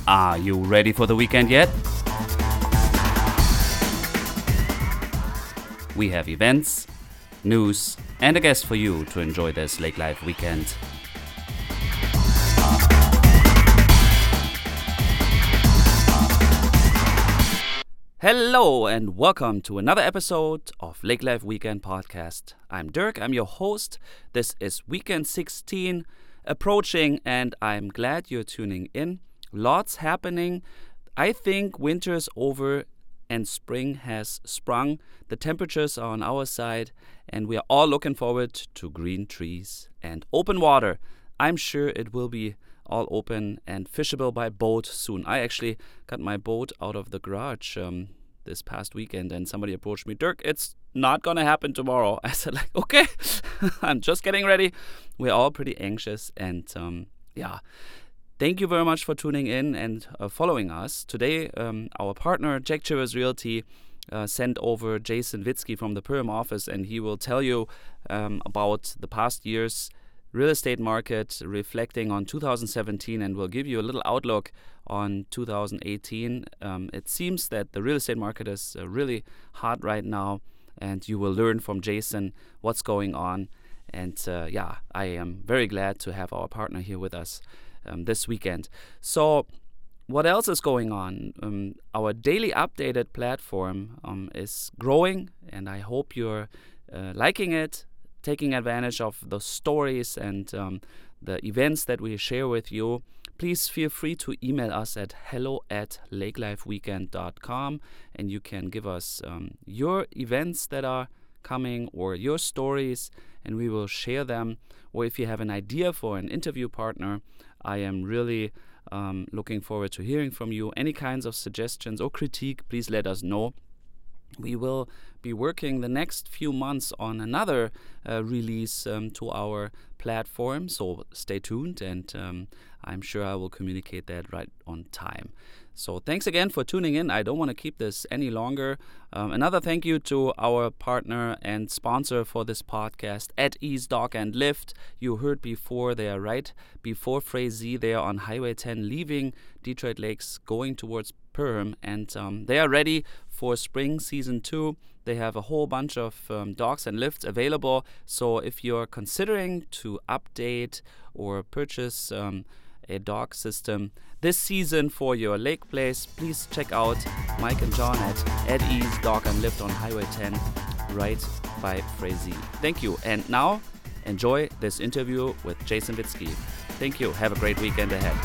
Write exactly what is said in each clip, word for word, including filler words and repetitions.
Are you ready for the weekend yet? We have events, news, and a guest for you to enjoy this Lake Life weekend. Hello and welcome to another episode of Lake Life Weekend Podcast. I'm Dirk, I'm your host. This is weekend sixteen approaching and I'm glad you're tuning in. Lots happening. I think winter's over and spring has sprung. The temperatures are on our side and we are all looking forward to green trees and open water. I'm sure it will be all open and fishable by boat soon. I actually got my boat out of the garage um, this past weekend and somebody approached me, Dirk, it's not going to happen tomorrow. I said like, okay, I'm just getting ready. We're all pretty anxious and um, yeah. Thank you very much for tuning in and uh, following us. Today, um, our partner, Jack Chivers Realty, uh, sent over Jason Witzke from the Perham office, and he will tell you um, about the past year's real estate market, reflecting on two thousand seventeen, and will give you a little outlook on two thousand eighteen. Um, it seems that the real estate market is uh, really hot right now, and you will learn from Jason what's going on. And uh, yeah, I am very glad to have our partner here with us Um, this weekend. So what else is going on? Um, our daily updated platform um, is growing and I hope you're uh, liking it, taking advantage of the stories and um, the events that we share with you. Please feel free to email us at hello at lakelifeweekend dot com and you can give us um, your events that are coming or your stories and we will share them. Or if you have an idea for an interview partner, I am really um, looking forward to hearing from you. Any kinds of suggestions or critique, please let us know. We will be working the next few months on another uh, release um, to our platform, so stay tuned and um, I'm sure I will communicate that right on time. So thanks again for tuning in. I don't want to keep this any longer. Um, another thank you to our partner and sponsor for this podcast, At Ease Dock and Lift. You heard before, they are right before Frazee. They are on Highway ten, leaving Detroit Lakes, going towards Perham, and um, they are ready for spring season two. They have a whole bunch of um, docks and lifts available. So if you're considering to update or purchase um, a dock system this season for your lake place, please check out Mike and John at At Ease Dock and Lift on Highway ten, right by Frazee. Thank you. And now, enjoy this interview with Jason Witzke. Thank you. Have a great weekend ahead.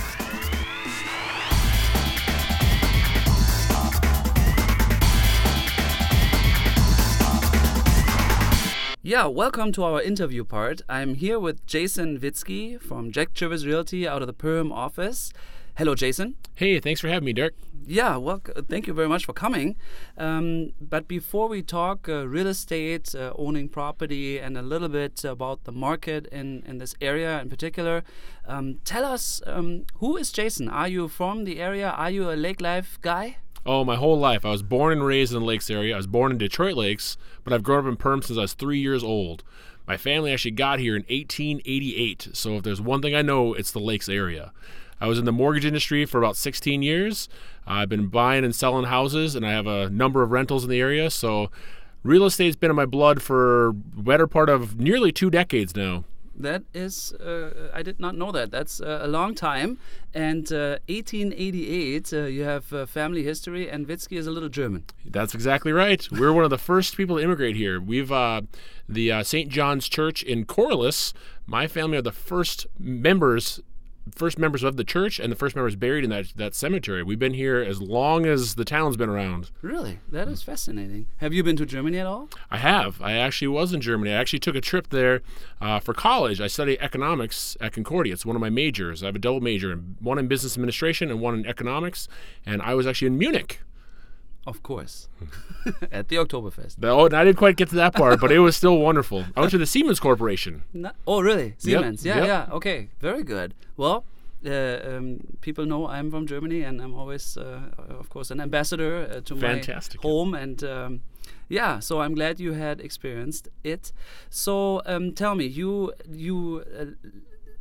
Yeah, welcome to our interview part. I'm here with Jason Witzke from Jack Chivers Realty out of the Perham office. Hello, Jason. Hey, thanks for having me, Dirk. Yeah, well, thank you very much for coming. Um, but before we talk uh, real estate, uh, owning property, and a little bit about the market in, in this area in particular, um, tell us, um, who is Jason? Are you from the area? Are you a Lake Life guy? Oh, my whole life. I was born and raised in the Lakes area. I was born in Detroit Lakes, but I've grown up in Perham since I was three years old. My family actually got here in eighteen eighty-eight, so if there's one thing I know, it's the Lakes area. I was in the mortgage industry for about sixteen years. Uh, I've been buying and selling houses, and I have a number of rentals in the area, so real estate's been in my blood for the better part of nearly two decades now. That is, uh, I did not know that. That's uh, a long time. And uh, eighteen eighty-eight, uh, you have uh, family history, and Witzke is a little German. That's exactly right. We're one of the first people to immigrate here. We've uh, the uh, Saint John's Church in Corliss. My family are the first members. First members of the church and the first members buried in that that cemetery. We've been here as long as the town's been around. Really? That is fascinating. Have you been to Germany at all? I have. I actually was in Germany. I actually took a trip there uh, for college. I study economics at Concordia. It's one of my majors. I have a double major, one in business administration and one in economics. And I was actually in Munich. Of course. At the Oktoberfest. Oh, and I didn't quite get to that part, but it was still wonderful. I went to the Siemens Corporation. No, oh, really? Siemens. Yep, yeah, yep. yeah. Okay. Very good. Well, uh, um, people know I'm from Germany, and I'm always, uh, of course, an ambassador uh, to Fantastic. my home. And um, yeah, so I'm glad you had experienced it. So um, tell me, you you uh,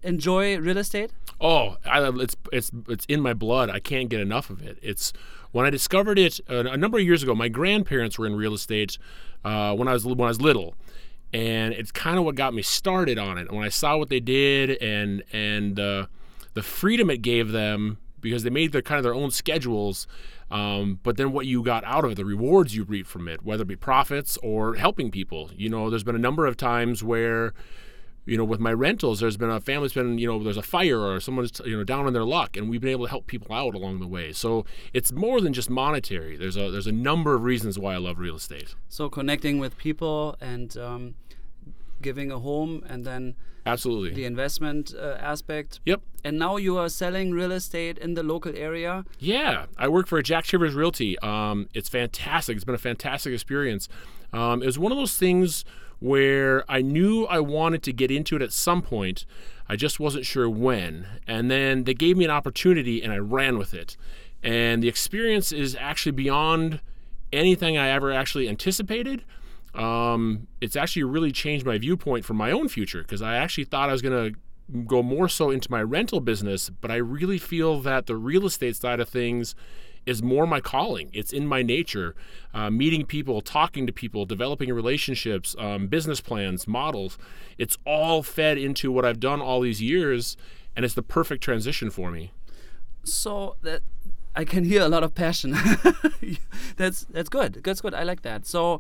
enjoy real estate? Oh, I, it's it's it's in my blood. I can't get enough of it. It's when I discovered it a, a number of years ago. My grandparents were in real estate uh, when I was when I was little, and it's kind of what got me started on it. When I saw what they did and and uh, the freedom it gave them, because they made their kind of their own schedules. Um, but then what you got out of it, the rewards you reap from it, whether it be profits or helping people. You know, there's been a number of times where, you know, with my rentals, there's been a family's been, you know, there's a fire or someone's, you know, down on their luck, and we've been able to help people out along the way. So it's more than just monetary. There's a there's a number of reasons why I love real estate. So connecting with people and um, giving a home, and then absolutely the investment uh, aspect. Yep. And now you are selling real estate in the local area. Yeah, I work for Jack Chivers Realty. Um, it's fantastic. It's been a fantastic experience. Um, it was one of those things where I knew I wanted to get into it at some point. I just wasn't sure when. And then they gave me an opportunity, and I ran with it. And the experience is actually beyond anything I ever actually anticipated. Um, it's actually really changed my viewpoint for my own future, because I actually thought I was going to go more so into my rental business, but I really feel that the real estate side of things is more my calling. It's in my nature. Uh, meeting people, talking to people, developing relationships, um, business plans, models. It's all fed into what I've done all these years, and it's the perfect transition for me. So that I can hear a lot of passion. that's that's good. That's good. I like that. So.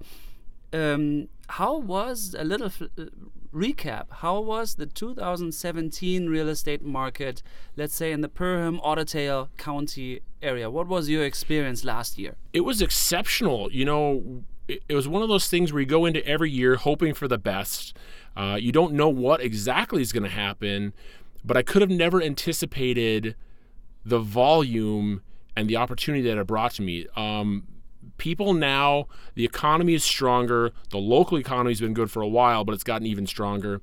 Um, how was a little f- uh, recap? How was the two thousand seventeen real estate market, let's say in the Perham, Otterdale County area? What was your experience last year? It was exceptional. You know, it, it was one of those things where you go into every year hoping for the best. Uh, you don't know what exactly is going to happen, but I could have never anticipated the volume and the opportunity that it brought to me. Um, People now, the economy is stronger. The local economy has been good for a while, but it's gotten even stronger.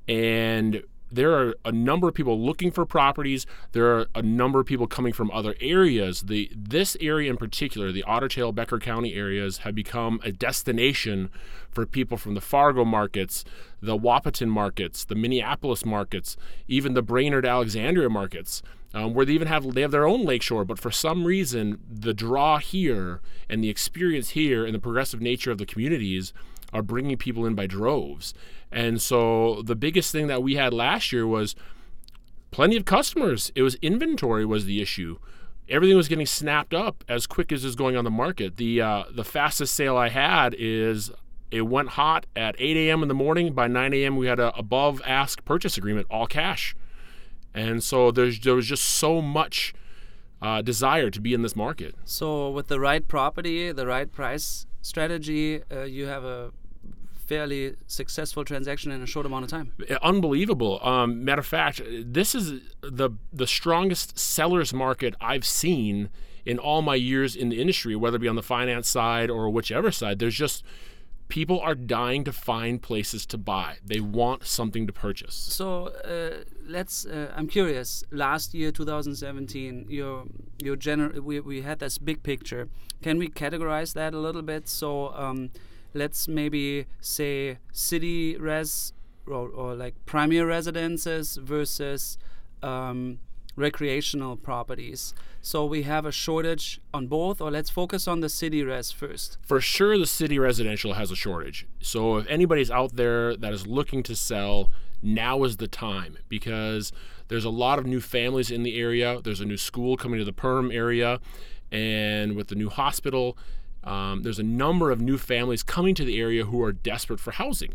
And there are a number of people looking for properties. There are a number of people coming from other areas. The This area in particular, the Otterdale, Becker County areas, have become a destination for people from the Fargo markets, the Wahpeton markets, the Minneapolis markets, even the Brainerd, Alexandria markets. Um, where they even have they have their own lakeshore, but for some reason the draw here and the experience here and the progressive nature of the communities are bringing people in by droves. And so the biggest thing that we had last year was plenty of customers. It was inventory was the issue. Everything was getting snapped up as quick as is going on the market. The uh, the fastest sale I had is it went hot at eight a.m. in the morning. By nine a.m. we had a above ask purchase agreement, all cash. And so there's there was just so much uh, desire to be in this market. So with the right property, the right price strategy, uh, you have a fairly successful transaction in a short amount of time. Unbelievable. Um, matter of fact, this is the the strongest seller's market I've seen in all my years in the industry, whether it be on the finance side or whichever side. There's just people are dying to find places to buy. They want something to purchase. So uh, let's. Uh, I'm curious. Last year, two thousand seventeen, your your gener- we we had this big picture. Can we categorize that a little bit? So um, let's maybe say city res or, or like premier residences versus um, recreational properties. So we have a shortage on both, or let's focus on the city res first. For sure, the city residential has a shortage. So if anybody's out there that is looking to sell, now is the time, because there's a lot of new families in the area. There's a new school coming to the Perham area, and with the new hospital, um, there's a number of new families coming to the area who are desperate for housing.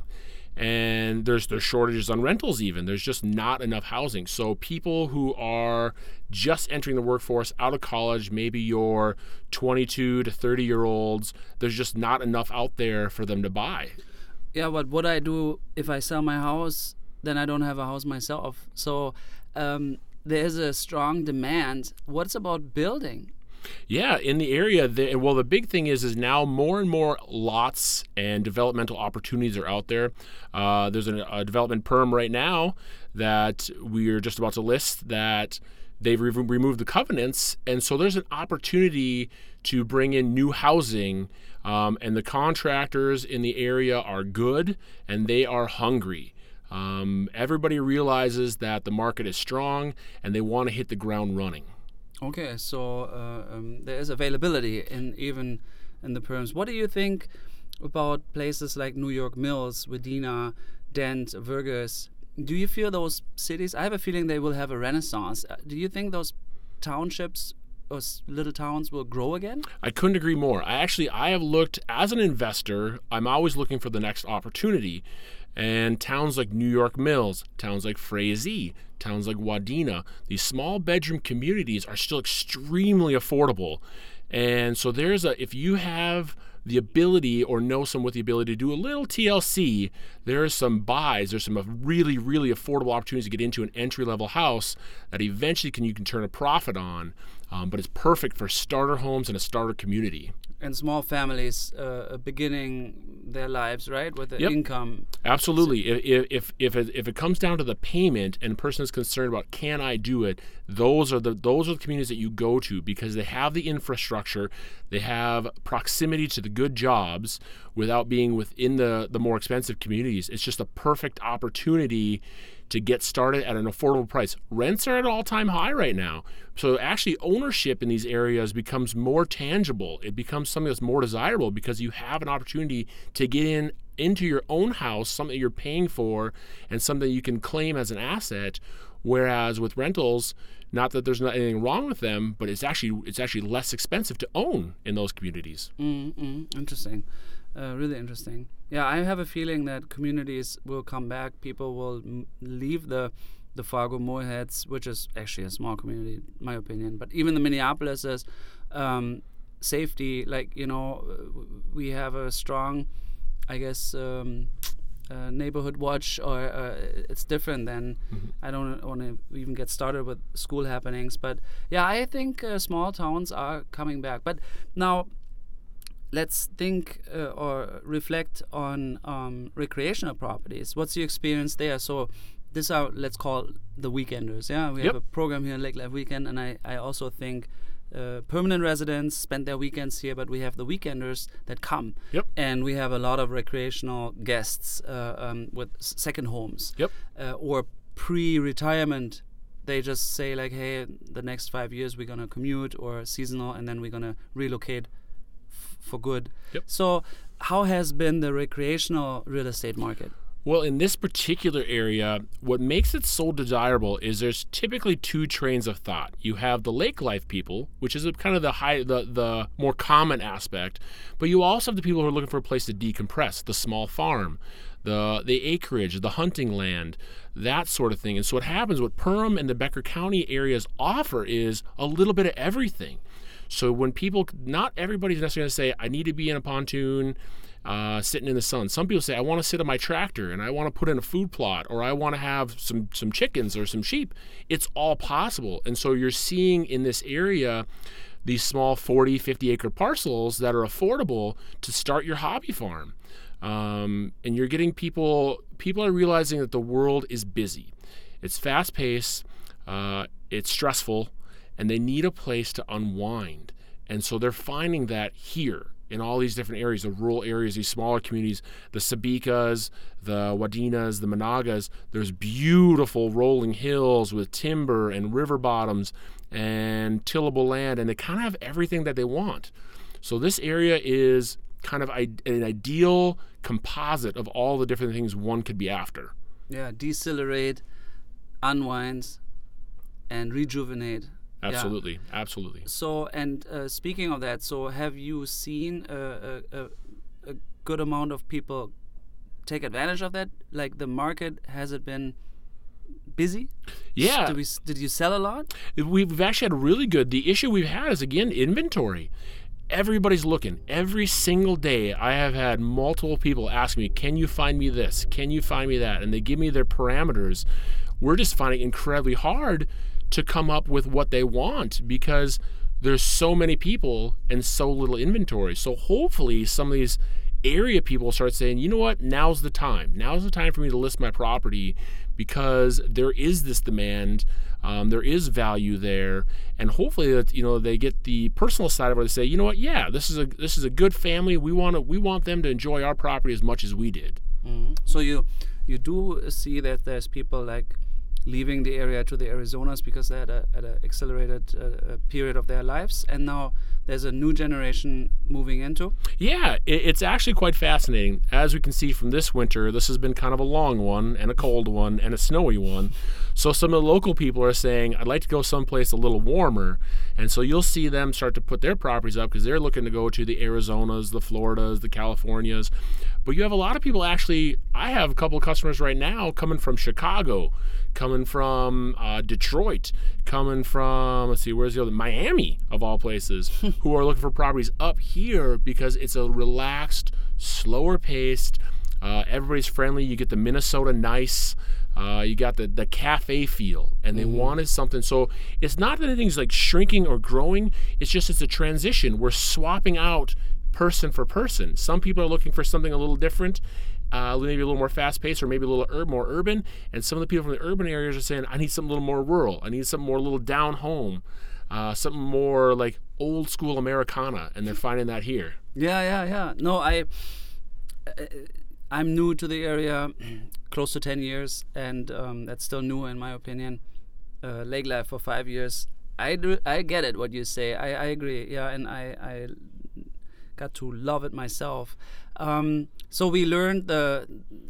And there's there's shortages on rentals even. There's just not enough housing. So people who are just entering the workforce out of college, maybe your twenty-two to thirty year olds, there's just not enough out there for them to buy. Yeah, but what I do if I sell my house, then I don't have a house myself. So um, there is a strong demand. What's about building? Yeah, in the area, the, well, the big thing is is now more and more lots and developmental opportunities are out there. Uh, there's a, a development perm right now that we're just about to list that they've re- removed the covenants, and so there's an opportunity to bring in new housing, um, and the contractors in the area are good, and they are hungry. Um, everybody realizes that the market is strong and they want to hit the ground running. Okay, so uh, um, there is availability in even in the perms. What do you think about places like New York Mills, Wadena, Dent, Vergas? Do you feel those cities? I have a feeling they will have a renaissance. Uh, do you think those townships or s- little towns will grow again? I couldn't agree more. I actually, I have looked, as an investor, I'm always looking for the next opportunity. And towns like New York Mills, towns like Frazee, towns like Wadena, these small bedroom communities are still extremely affordable. And so there's a, if you have the ability or know someone with the ability to do a little T L C, there are some buys, there's some really, really affordable opportunities to get into an entry-level house that eventually can you can turn a profit on, um, but it's perfect for starter homes and a starter community. And small families uh, beginning their lives, right, with the Yep. income. Absolutely. If if if it, if it comes down to the payment and a person is concerned about can I do it, those are the those are the communities that you go to because they have the infrastructure, they have proximity to the good jobs without being within the the more expensive communities. It's just a perfect opportunity to get started at an affordable price. Rents are at an all-time high right now. So actually ownership in these areas becomes more tangible. It becomes something that's more desirable because you have an opportunity to get in into your own house, something you're paying for and something you can claim as an asset. Whereas with rentals, not that there's not anything wrong with them, but it's actually it's actually less expensive to own in those communities. Mm-hmm. Interesting. Uh, really interesting. Yeah, I have a feeling that communities will come back. People will m- leave the the Fargo Moorheads, which is actually a small community, in my opinion. But even the Minneapolis is um, safety. Like, you know, uh, we have a strong, I guess, um, uh, neighborhood watch, or uh, it's different than. Mm-hmm. I don't want to even get started with school happenings. But yeah, I think uh, small towns are coming back. But now, let's think uh, or reflect on um, recreational properties. What's your experience there? So these are, let's call the weekenders. Yeah, we Yep. have a program here, Lake Life Weekend, and I, I also think uh, permanent residents spend their weekends here, but we have the weekenders that come. Yep. And we have a lot of recreational guests uh, um, with s- second homes Yep. uh, or pre-retirement. They just say like, hey, the next five years we're going to commute or seasonal, and then we're going to relocate for good. Yep. So how has been the recreational real estate market? Well, in this particular area, what makes it so desirable is there's typically two trains of thought. You have the lake life people, which is a, kind of the high, the, the more common aspect, but you also have the people who are looking for a place to decompress, the small farm, the the acreage, the hunting land, that sort of thing. And so what happens, what Perham and the Becker County areas offer is a little bit of everything. So when people, not everybody's necessarily going to say, I need to be in a pontoon, uh, sitting in the sun. Some people say, I want to sit on my tractor and I want to put in a food plot, or I want to have some, some chickens or some sheep. It's all possible. And so you're seeing in this area these small forty, fifty acre parcels that are affordable to start your hobby farm. Um, and you're getting people, people are realizing that the world is busy. It's fast paced, uh, it's stressful, and they need a place to unwind. And so they're finding that here in all these different areas, the rural areas, these smaller communities, the Sabikas, the Wadenas, the Monagas, there's beautiful rolling hills with timber and river bottoms and tillable land, and they kind of have everything that they want. So this area is kind of an ideal composite of all the different things one could be after. Yeah, decelerate, unwind, and rejuvenate. Absolutely, yeah. Absolutely. So, and uh, speaking of that, so have you seen a, a, a, a good amount of people take advantage of that? Like the market, has it been busy? Yeah. Did, we, did you sell a lot? We've actually had really good. The issue we've had is, again, inventory. Everybody's looking. Every single day I have had multiple people ask me, can you find me this? Can you find me that? And they give me their parameters. We're just finding it incredibly hard to come up with what they want because there's so many people and so little inventory. So hopefully some of these area people start saying, you know what, now's the time. Now's the time for me to list my property because there is this demand, um, there is value there, and hopefully that, you know, they get the personal side of it. They say, you know what, yeah, this is a this is a good family. We want to we want them to enjoy our property as much as we did. Mm-hmm. So you you do see that there's people like leaving the area to the Arizonas because they had a, at an accelerated uh, period of their lives, and now there's a new generation moving into. Yeah, it, it's actually quite fascinating. As we can see from this winter, this has been kind of a long one and a cold one and a snowy one. So some of the local people are saying, I'd like to go someplace a little warmer. And so you'll see them start to put their properties up because they're looking to go to the Arizonas, the Floridas, the Californias. But you have a lot of people actually, I have a couple of customers right now coming from Chicago, coming from uh, Detroit, coming from, let's see, where's the other, Miami, of all places, who are looking for properties up here because it's a relaxed, slower paced, uh, everybody's friendly. You get the Minnesota nice, uh, you got the, the cafe feel, and they mm-hmm. wanted something. So it's not that anything's like shrinking or growing, it's just it's a transition. We're swapping out person for person. Some people are looking for something a little different, uh, maybe a little more fast-paced or maybe a little ur- more urban, and some of the people from the urban areas are saying, I need something a little more rural. I need something more a little down home, uh, something more like old-school Americana, and they're finding that here. Yeah, yeah, yeah. No, I, I'm new to the area, close to ten years, and um, that's still new in my opinion. Uh, Lake Life for five years. I do, I get it, what you say. I, I agree, yeah, and I... I got to love it myself. Um, so we learned the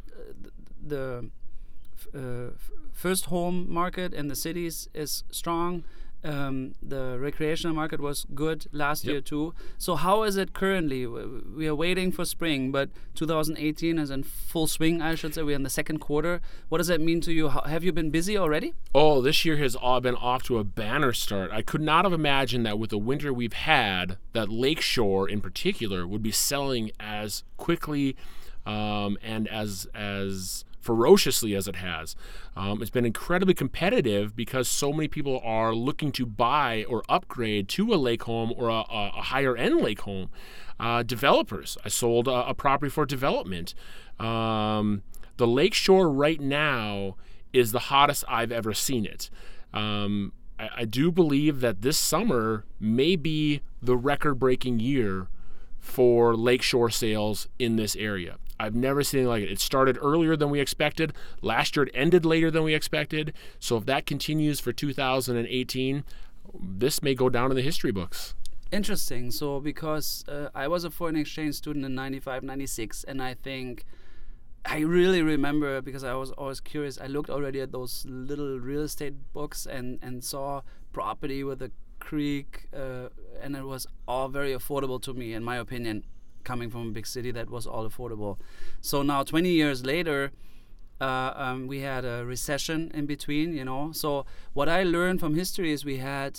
the uh, first home market in the cities is strong. Um, the recreational market was good last yep. year too. So how is it currently? We are waiting for spring, but two thousand eighteen is in full swing, I should say. We're in the second quarter. What does that mean to you? How, have you been busy already? Oh, this year has all been off to a banner start. I could not have imagined that with the winter we've had, that Lakeshore in particular would be selling as quickly um, and as as ferociously as it has. Um, it's been incredibly competitive because so many people are looking to buy or upgrade to a lake home or a, a, a higher end lake home. Uh, developers. I sold a, a property for development. Um, the Lakeshore right now is the hottest I've ever seen it. Um, I, I do believe that this summer may be the record-breaking year for Lakeshore sales in this area. I've never seen anything like it. It started earlier than we expected. Last year it ended later than we expected. So if that continues for two thousand eighteen, this may go down in the history books. Interesting. So because uh, I was a foreign exchange student in ninety-five, ninety-six, and I think I really remember, because I was always curious, I looked already at those little real estate books and, and saw property with a creek, uh, and it was all very affordable to me, in my opinion. Coming from a big city, that was all affordable. So now twenty years later, uh, um, we had a recession in between, you know. So what I learned from history is we had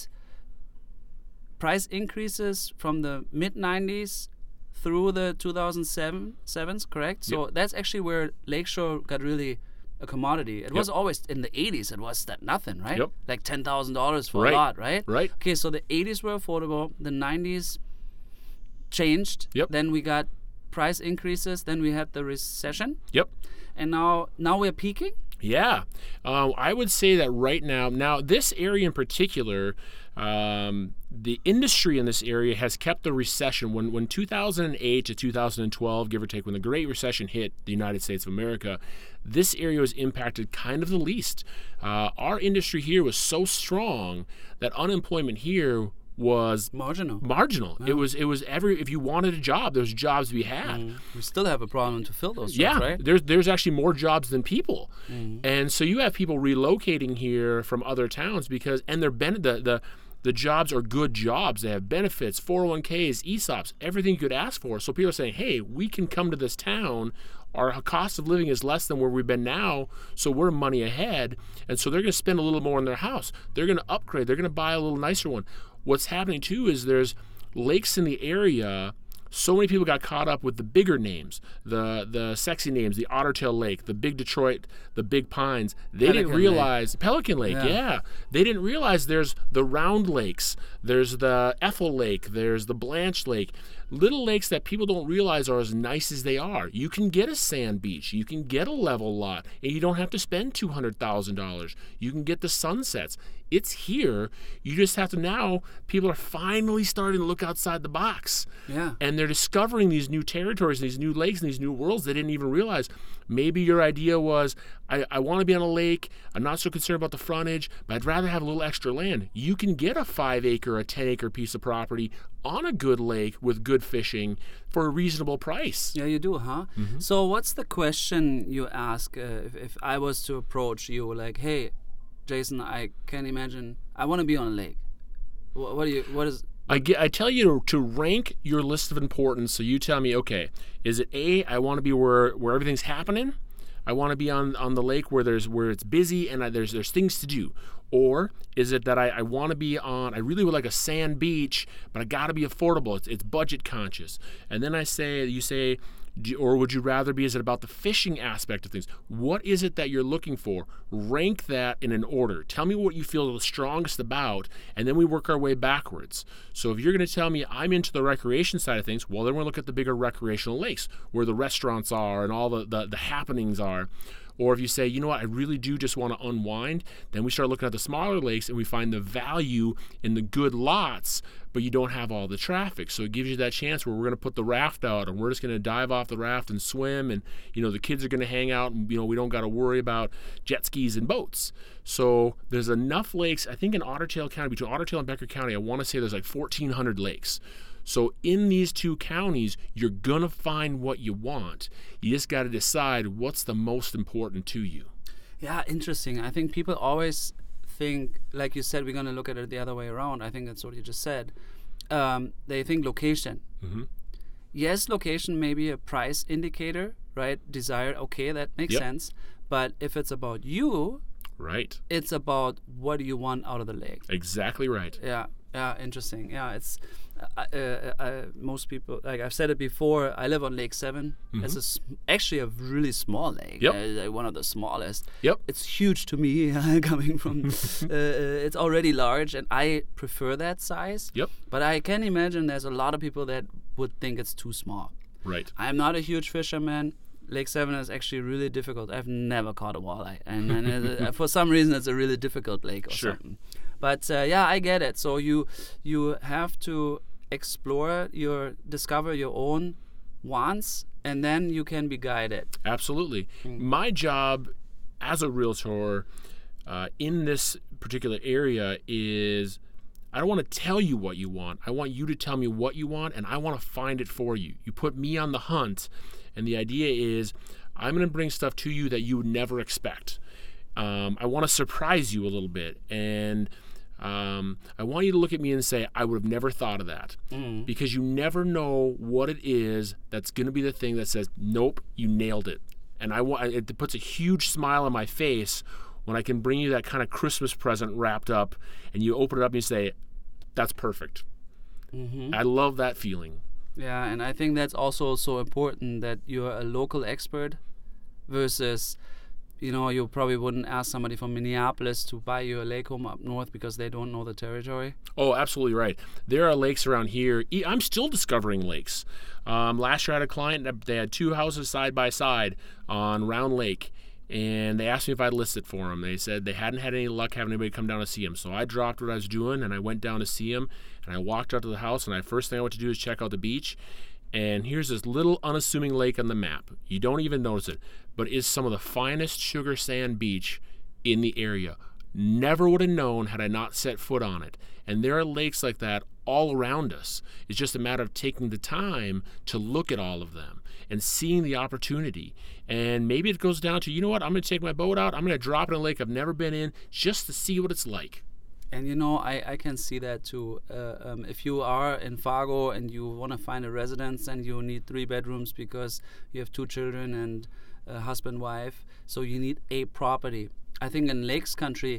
price increases from the mid nineties through the two thousand seven, sevens, correct? So yep. that's actually where Lakeshore got really a commodity. It yep. was always in the eighties, it was that nothing, right? Yep. Like ten thousand dollars for right. a lot, right? Right. Okay, so the eighties were affordable, the nineties changed. Yep. Then we got price increases. Then we had the recession. Yep. And now, now we're peaking. Yeah, uh, I would say that right now. Now, this area in particular, um, the industry in this area has kept the recession. When when two thousand eight to two thousand twelve, give or take, when the Great Recession hit the United States of America, this area was impacted kind of the least. Uh, our industry here was so strong that unemployment here was marginal. Marginal. Yeah. It was. It was every. If you wanted a job, there's jobs to be had. Mm. We still have a problem to fill those jobs, yeah, right? there's there's actually more jobs than people, mm. and so you have people relocating here from other towns because and they're ben- the the the jobs are good jobs. They have benefits, four oh one k's, E S O Ps, everything you could ask for. So people are saying, hey, we can come to this town. Our cost of living is less than where we've been now, so we're money ahead, and so they're going to spend a little more on their house. They're going to upgrade. They're going to buy a little nicer one. What's happening too is there's lakes in the area. So many people got caught up with the bigger names, the the sexy names, the Ottertail Lake, the Big Detroit, the Big Pines. They Pelican didn't realize Lake. Pelican Lake, yeah. yeah. They didn't realize there's the Round Lakes, there's the Ethel Lake, there's the Blanche Lake. Little lakes that people don't realize are as nice as they are. You can get a sand beach, you can get a level lot, and you don't have to spend two hundred thousand dollars. You can get the sunsets. It's here. You just have to now, people are finally starting to look outside the box. Yeah. And they're discovering these new territories, these new lakes, and these new worlds they didn't even realize. Maybe your idea was, I, I want to be on a lake. I'm not so concerned about the frontage, but I'd rather have a little extra land. You can get a five acre, a ten acre piece of property on a good lake with good fishing for a reasonable price. Yeah, you do, huh? Mm-hmm. So what's the question you ask uh, if, if I was to approach you like, hey, Jason, I can't imagine, I want to be on a lake. What, what do you, what is... I, get, I tell you to, to rank your list of importance. So you tell me, okay, is it A, I want to be where, where everything's happening? I want to be on, on the lake where there's where it's busy and I, there's there's things to do. Or is it that I, I want to be on, I really would like a sand beach, but I got to be affordable. It's, it's budget conscious. And then I say, you say, do, or would you rather be, is it about the fishing aspect of things? What is it that you're looking for? Rank that in an order. Tell me what you feel the strongest about, and then we work our way backwards. So if you're going to tell me I'm into the recreation side of things, well, then we'll look at the bigger recreational lakes where the restaurants are and all the, the, the happenings are. Or if you say, you know what, I really do just want to unwind, then we start looking at the smaller lakes and we find the value in the good lots, but you don't have all the traffic. So it gives you that chance where we're going to put the raft out and we're just going to dive off the raft and swim, and you know the kids are going to hang out, and you know we don't got to worry about jet skis and boats. So there's enough lakes. I think in Otter Tail County, between Otter Tail and Becker County, I want to say there's like fourteen hundred lakes. So in these two counties, you're going to find what you want. You just got to decide what's the most important to you. Yeah, interesting. I think people always think, like you said, we're going to look at it the other way around. I think that's what you just said. Um, they think location. Mm-hmm. Yes, location may be a price indicator, right? Desire, okay, that makes Yep. sense. But if it's about you, Right. it's about what do you want out of the lake. Exactly right. Yeah, yeah, interesting. Yeah, it's uh, uh, uh, most people, like I've said it before, I live on Lake Seven. Mhm. It's a s- actually a really small lake. Yep. Uh, like one of the smallest. Yep. It's huge to me coming from. uh, uh, it's already large, and I prefer that size. Yep. But I can imagine there's a lot of people that would think it's too small. Right. I'm not a huge fisherman. Lake Seven is actually really difficult. I've never caught a walleye, and, and uh, for some reason, it's a really difficult lake or Sure. something. But uh, yeah, I get it. So you you have to explore your discover your own wants, and then you can be guided. Absolutely. My job as a realtor uh, in this particular area is I don't want to tell you what you want. I want you to tell me what you want, and I want to find it for you. You put me on the hunt, and the idea is I'm going to bring stuff to you that you would never expect. Um, I want to surprise you a little bit, and um, I want you to look at me and say, I would have never thought of that. Mm. Because you never know what it is that's going to be the thing that says, nope, you nailed it. And I want it puts a huge smile on my face when I can bring you that kind of Christmas present wrapped up, and you open it up and you say, that's perfect. Mm-hmm. I love that feeling. Yeah, and I think that's also so important that you're a local expert versus, you know, you probably wouldn't ask somebody from Minneapolis to buy you a lake home up north because they don't know the territory. Oh, absolutely right. There are lakes around here. E- I'm still discovering lakes. Um, last year I had a client that they had two houses side by side on Round Lake, and they asked me if I'd list it for them. They said they hadn't had any luck having anybody come down to see them. So I dropped what I was doing, and I went down to see them, and I walked out to the house, and the first thing I went to do is check out the beach. And here's this little unassuming lake on the map. You don't even notice it, but it's some of the finest sugar sand beach in the area. Never would have known had I not set foot on it. And there are lakes like that all around us. It's just a matter of taking the time to look at all of them and seeing the opportunity. And maybe it goes down to, you know what, I'm going to take my boat out, I'm going to drop it in a lake I've never been in just to see what it's like. And you know, I, I can see that too. Uh, um, if you are in Fargo and you want to find a residence and you need three bedrooms because you have two children and a husband, wife, so you need a property. I think in Lakes Country,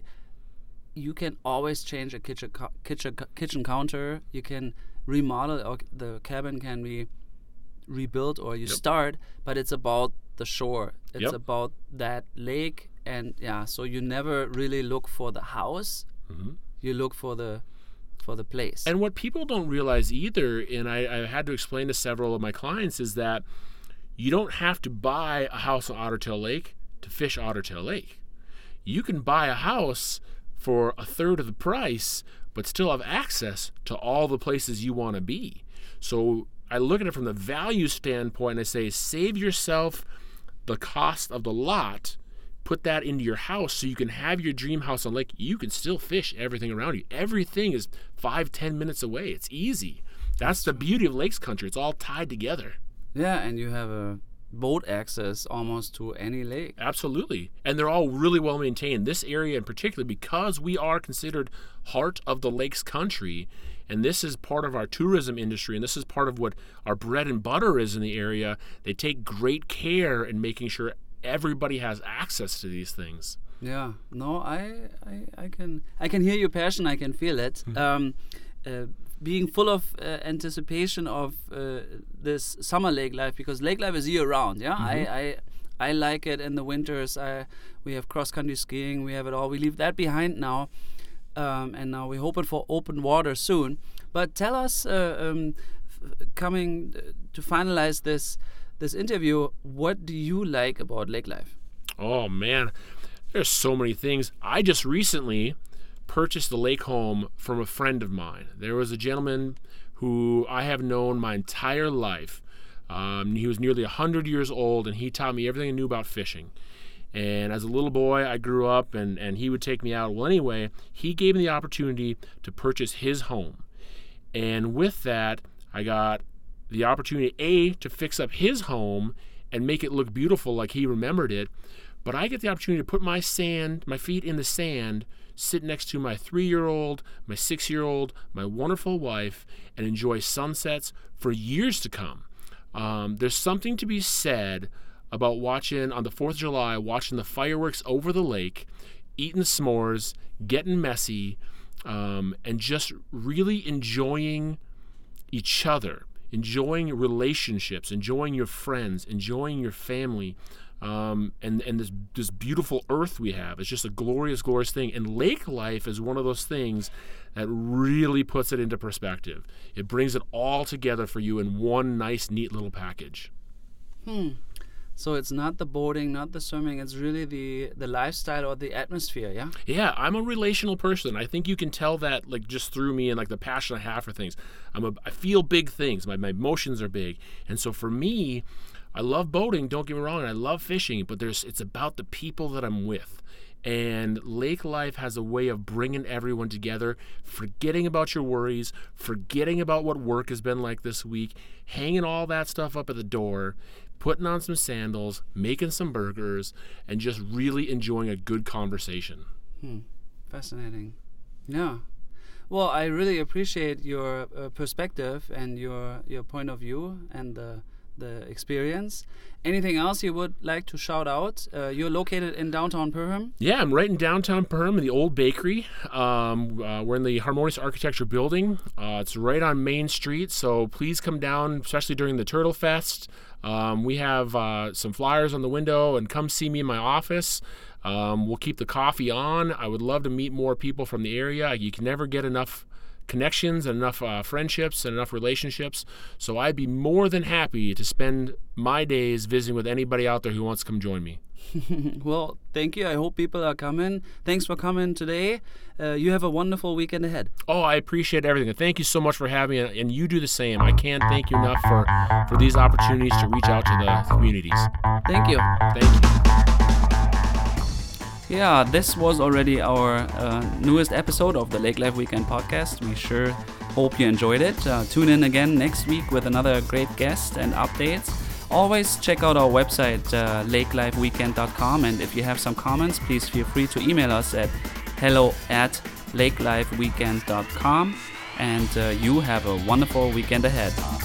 you can always change a kitchen co- kitchen kitchen counter. You can remodel, or the cabin can be rebuilt, or you Yep. start. But it's about the shore. It's Yep. about that lake, and yeah. So you never really look for the house. Mm-hmm. You look for the for the place. And what people don't realize either, and I, I had to explain to several of my clients, is that you don't have to buy a house on Otter Tail Lake to fish Otter Tail Lake. You can buy a house for a third of the price, but still have access to all the places you want to be. So I look at it from the value standpoint and I say, save yourself the cost of the lot, put that into your house so you can have your dream house on lake. You can still fish everything around you. Everything is five, ten minutes away. It's easy. That's the beauty of lakes country. It's all tied together. Yeah, and you have a boat access almost to any lake. Absolutely. And they're all really well maintained. This area in particular, because we are considered heart of the lakes country, and this is part of our tourism industry, and this is part of what our bread and butter is in the area, they take great care in making sure everybody has access to these things. Yeah. No, I I, I can I can hear your passion. I can feel it. Mm-hmm. Um, uh, being full of uh, anticipation of uh, this summer lake life, because lake life is year round. Yeah, mm-hmm. I, I I like it in the winters. I we have cross country skiing. We have it all. We leave that behind now, um, and now we're hoping for open water soon. But tell us, uh, um, f- coming to finalize this this interview, what do you like about lake life? Oh man, there's so many things. I just recently purchased the lake home from a friend of mine. There was a gentleman who I have known my entire life. Um, he was nearly one hundred years old, and he taught me everything I knew about fishing. And as a little boy, I grew up, and, and he would take me out. Well, anyway, he gave me the opportunity to purchase his home. And with that, I got the opportunity, A, to fix up his home and make it look beautiful like he remembered it. But I get the opportunity to put my sand, my feet in the sand, sit next to my three-year-old, my six-year-old, my wonderful wife, and enjoy sunsets for years to come. Um, there's something to be said about watching, on the fourth of July, watching the fireworks over the lake, eating the s'mores, getting messy, um, and just really enjoying each other, enjoying relationships, enjoying your friends, enjoying your family. Um, and and this this beautiful earth we have. It's just a glorious, glorious thing. And lake life is one of those things that really puts it into perspective. It brings it all together for you in one nice, neat little package. Hmm. So it's not the boating, not the swimming. It's really the the lifestyle or the atmosphere. Yeah. Yeah, I'm a relational person. I think you can tell that, like, just through me and like the passion I have for things. I'm a I feel big things. My my emotions are big, and so for me, I love boating, don't get me wrong, and I love fishing, but there's it's about the people that I'm with. And lake life has a way of bringing everyone together, forgetting about your worries, forgetting about what work has been like this week, hanging all that stuff up at the door, putting on some sandals, making some burgers, and just really enjoying a good conversation. Hmm. Fascinating. Yeah. Well, I really appreciate your uh, perspective and your your point of view and the the experience. Anything else you would like to shout out? Uh, you're located in downtown Perham? Yeah, I'm right in downtown Perham in the old bakery. Um, uh, we're in the Harmonious Architecture building. Uh, it's right on Main Street, so please come down, especially during the Turtle Fest. Um, we have uh, some flyers on the window, and come see me in my office. Um, we'll keep the coffee on. I would love to meet more people from the area. You can never get enough connections and enough uh, friendships and enough relationships. So I'd be more than happy to spend my days visiting with anybody out there who wants to come join me. Well, thank you. I hope people are coming. Thanks for coming today. Uh, you have a wonderful weekend ahead. Oh, I appreciate everything. And thank you so much for having me. And you do the same. I can't thank you enough for, for these opportunities to reach out to the communities. Thank you. Thank you. Yeah, this was already our uh, newest episode of the Lake Life Weekend podcast. We sure hope you enjoyed it. Uh, tune in again next week with another great guest and updates. Always check out our website, uh, lake life weekend dot com, and if you have some comments, please feel free to email us at hello at lake life weekend dot com, and uh, you have a wonderful weekend ahead.